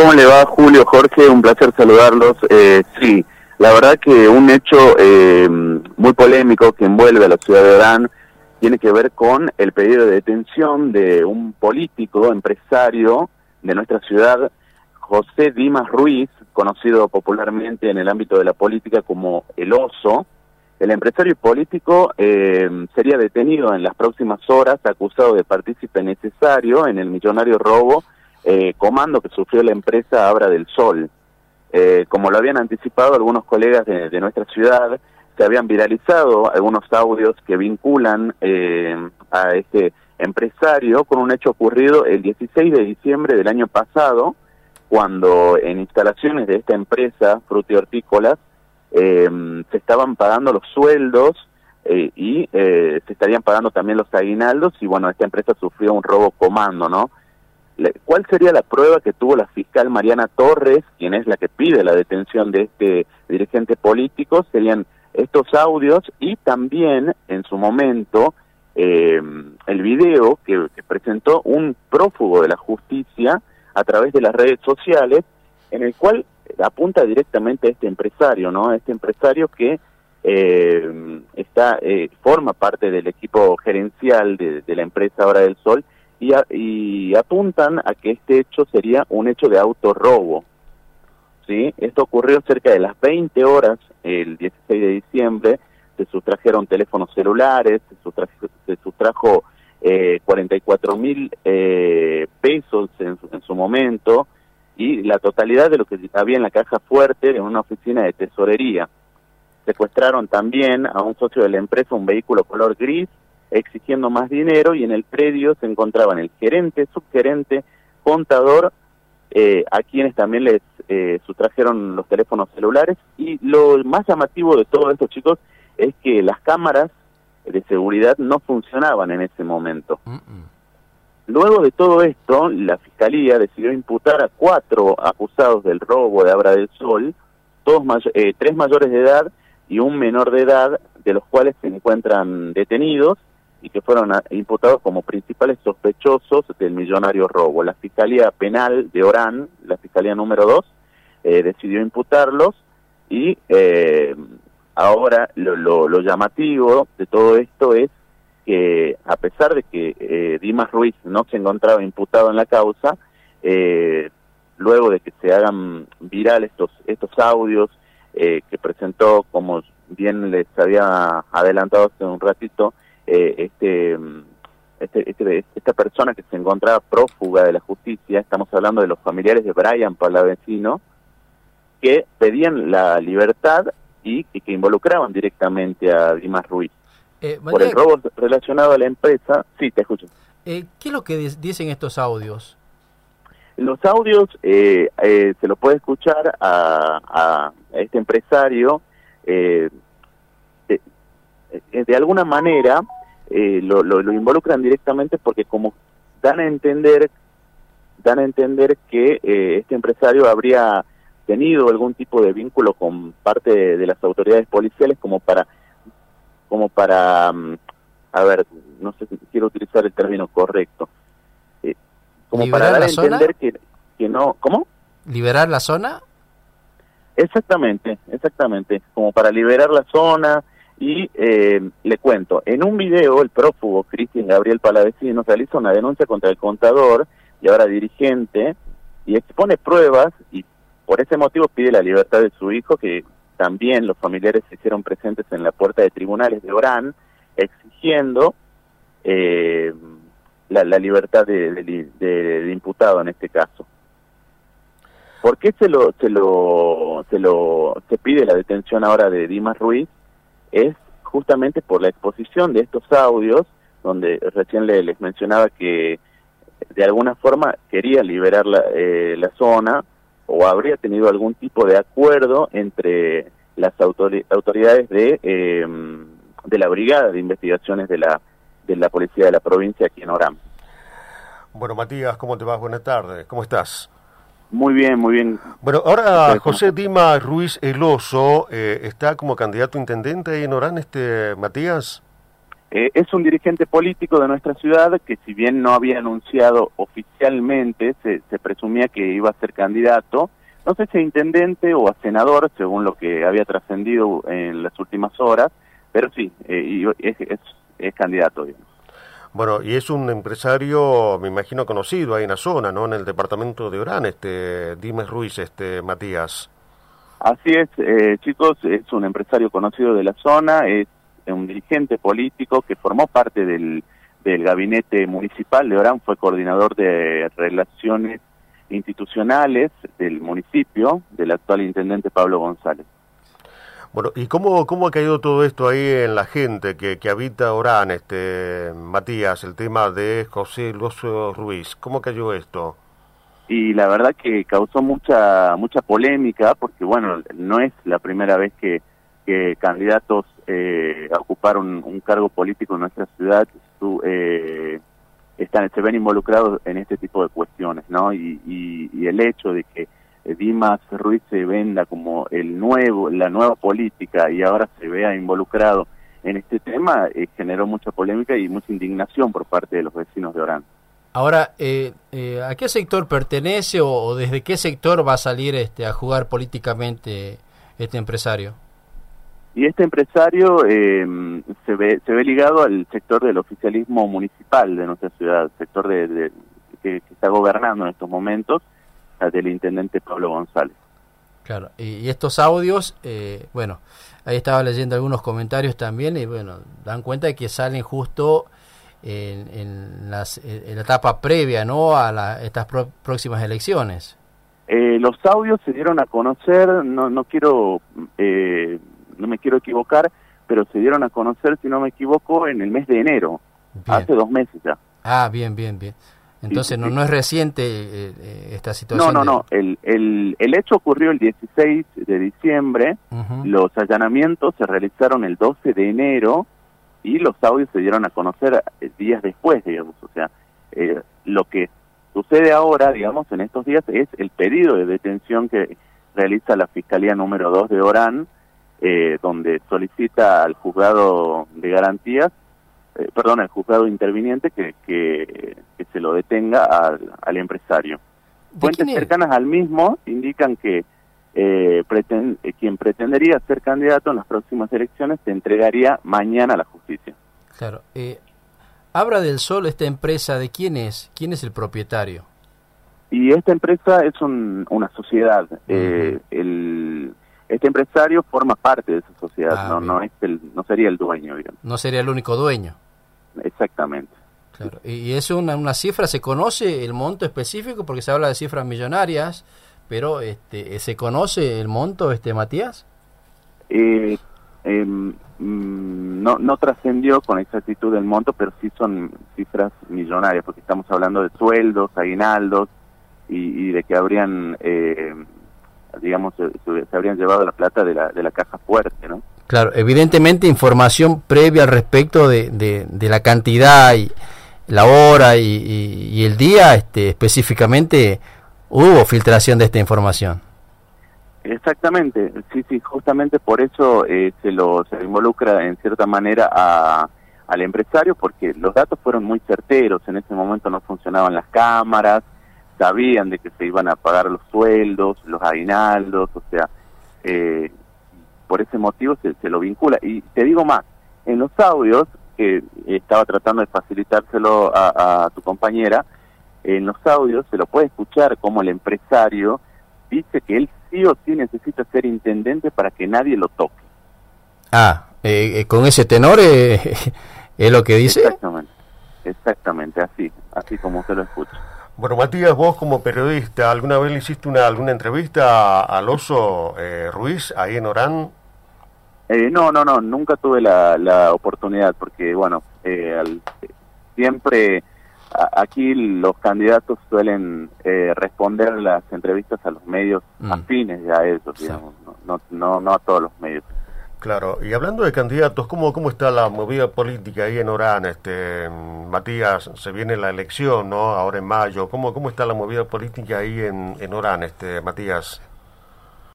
¿Cómo le va, Julio, Jorge? Un placer saludarlos. Sí, la verdad que un hecho muy polémico que envuelve a la ciudad de Orán tiene que ver con el pedido de detención de un político, empresario de nuestra ciudad, José Dimas Ruiz, conocido popularmente en el ámbito de la política como El Oso. El empresario político sería detenido en las próximas horas, acusado de partícipe necesario en el millonario robo comando que sufrió la empresa Abra del Sol. Como lo habían anticipado algunos colegas de nuestra ciudad, se habían viralizado algunos audios que vinculan a este empresario con un hecho ocurrido el 16 de diciembre del año pasado, cuando en instalaciones de esta empresa frutihortícolas se estaban pagando los sueldos y se estarían pagando también los aguinaldos, y bueno, esta empresa sufrió un robo comando, ¿no? ¿Cuál sería la prueba que tuvo la fiscal Mariana Torres, quien es la que pide la detención de este dirigente político? Serían estos audios y también, en su momento, el video que presentó un prófugo de la justicia a través de las redes sociales, en el cual apunta directamente a este empresario, ¿no? Este empresario que forma parte del equipo gerencial de la empresa Abra del Sol, y apuntan a que este hecho sería un hecho de autorrobo, ¿sí? Esto ocurrió cerca de las 20 horas, el 16 de diciembre, se sustrajeron teléfonos celulares, se sustrajo 44.000 pesos en su momento, y la totalidad de lo que había en la caja fuerte en una oficina de tesorería. Secuestraron también a un socio de la empresa un vehículo color gris, exigiendo más dinero, y en el predio se encontraban el gerente, subgerente, contador, a quienes también les sustrajeron los teléfonos celulares. Y lo más llamativo de todo esto, chicos, es que las cámaras de seguridad no funcionaban en ese momento. Luego de todo esto, la Fiscalía decidió imputar a 4 acusados del robo de Abra del Sol, 3 mayores de edad y un menor de edad, de los cuales se encuentran detenidos y que fueron imputados como principales sospechosos del millonario robo. La Fiscalía Penal de Orán, la Fiscalía número 2, decidió imputarlos, y ahora lo llamativo de todo esto es que, a pesar de que Dimas Ruiz no se encontraba imputado en la causa, luego de que se hagan virales estos audios que presentó, como bien les había adelantado hace un ratito, esta persona que se encontraba prófuga de la justicia, estamos hablando de los familiares de Brian Palavecino, que pedían la libertad y que involucraban directamente a Dimas Ruiz. Por el robo relacionado a la empresa. Sí, te escucho. ¿Qué es lo que dicen estos audios? Los audios se los puede escuchar a este empresario, de alguna manera lo involucran directamente, porque como dan a entender que este empresario habría tenido algún tipo de vínculo con parte de las autoridades policiales, como para a ver, no sé si quiero utilizar el término correcto, como para dar a entender que no. ¿Cómo? ¿Liberar la zona? Exactamente, como para liberar la zona. Y le cuento, en un video el prófugo Cristian Gabriel Palavecino realiza una denuncia contra el contador y ahora dirigente, y expone pruebas, y por ese motivo pide la libertad de su hijo, que también los familiares se hicieron presentes en la puerta de tribunales de Orán, exigiendo la libertad de imputado en este caso. ¿Por qué se pide la detención ahora de Dimas Ruiz? Es justamente por la exposición de estos audios, donde recién les mencionaba que de alguna forma quería liberar la zona, o habría tenido algún tipo de acuerdo entre las autoridades de la Brigada de Investigaciones de la Policía de la provincia aquí en Orán. Bueno, Matías, ¿cómo te va? Buenas tardes, ¿cómo estás? Muy bien, muy bien. Bueno, ahora José Dimas Ruiz El Oso está como candidato a intendente ahí en Orán, Matías. Es un dirigente político de nuestra ciudad que, si bien no había anunciado oficialmente, se presumía que iba a ser candidato, no sé si a intendente o a senador, según lo que había trascendido en las últimas horas, pero sí, es candidato, digamos. Bueno, y es un empresario, me imagino, conocido ahí en la zona, ¿no? En el departamento de Orán, Dimes Ruiz, Matías. Así es, chicos, es un empresario conocido de la zona, es un dirigente político que formó parte del gabinete municipal de Orán, fue coordinador de relaciones institucionales del municipio, del actual intendente Pablo González. Bueno, ¿y cómo ha caído todo esto ahí en la gente que habita Orán, Matías, el tema de José Lozo Ruiz? ¿Cómo cayó esto? Y la verdad que causó mucha polémica, porque bueno, no es la primera vez que candidatos a ocupar un cargo político en nuestra ciudad se ven involucrados en este tipo de cuestiones, ¿no? Y el hecho de que Dimas Ruiz se venda como la nueva política y ahora se vea involucrado en este tema, generó mucha polémica y mucha indignación por parte de los vecinos de Orán. Ahora, ¿a qué sector pertenece o desde qué sector va a salir a jugar políticamente este empresario? Y este empresario se ve ligado al sector del oficialismo municipal de nuestra ciudad, sector que está gobernando en estos momentos, del intendente Pablo González. Claro, y estos audios, bueno, ahí estaba leyendo algunos comentarios también, y bueno, dan cuenta de que salen justo en la etapa previa, ¿no?, a estas próximas elecciones. Los audios se dieron a conocer, no me quiero equivocar, pero se dieron a conocer, si no me equivoco, en el mes de enero, bien. Hace 2 meses ya. Ah, bien. Entonces sí. No es reciente esta situación. No. El hecho ocurrió el 16 de diciembre, Los allanamientos se realizaron el 12 de enero y los audios se dieron a conocer días después, digamos. O sea, lo que sucede ahora, digamos, en estos días es el pedido de detención que realiza la Fiscalía número 2 de Orán, donde solicita al juzgado de garantías, al juzgado interviniente que se lo detenga al empresario. Fuentes cercanas al mismo indican que quien pretendería ser candidato en las próximas elecciones se entregaría mañana a la justicia. Claro. Abra del Sol, esta empresa, ¿de quién es? ¿Quién es el propietario? Y esta empresa es una sociedad. Este empresario forma parte de esa sociedad, no sería el dueño, digamos. No sería el único dueño. Exactamente. Claro. ¿Y es una cifra? ¿Se conoce el monto específico? Porque se habla de cifras millonarias, pero ¿se conoce el monto, Matías? No trascendió con exactitud el monto, pero sí son cifras millonarias, porque estamos hablando de sueldos, aguinaldos, y de que habrían, se habrían llevado la plata de la caja fuerte, ¿no? Claro, evidentemente información previa al respecto de la cantidad y la hora y el día, específicamente, hubo filtración de esta información. Exactamente, sí, justamente por eso se involucra en cierta manera al empresario, porque los datos fueron muy certeros. En ese momento no funcionaban las cámaras, sabían de que se iban a pagar los sueldos, los aguinaldos, o sea, por ese motivo se lo vincula. Y te digo más, en los audios, que estaba tratando de facilitárselo a tu compañera, en los audios se lo puede escuchar como el empresario dice que él sí o sí necesita ser intendente para que nadie lo toque. Con ese tenor es lo que dice. Exactamente, así como usted lo escucha. Bueno, Matías, vos como periodista, ¿alguna vez le hiciste alguna entrevista al Oso Ruiz ahí en Orán? No, nunca tuve la oportunidad, porque bueno, siempre aquí los candidatos suelen responder las entrevistas a los medios afines a ellos, digamos, no a todos los medios. Claro, y hablando de candidatos, ¿cómo está la movida política ahí en Orán? Matías, se viene la elección, ¿no? Ahora en mayo. ¿Cómo está la movida política ahí en Orán, Matías?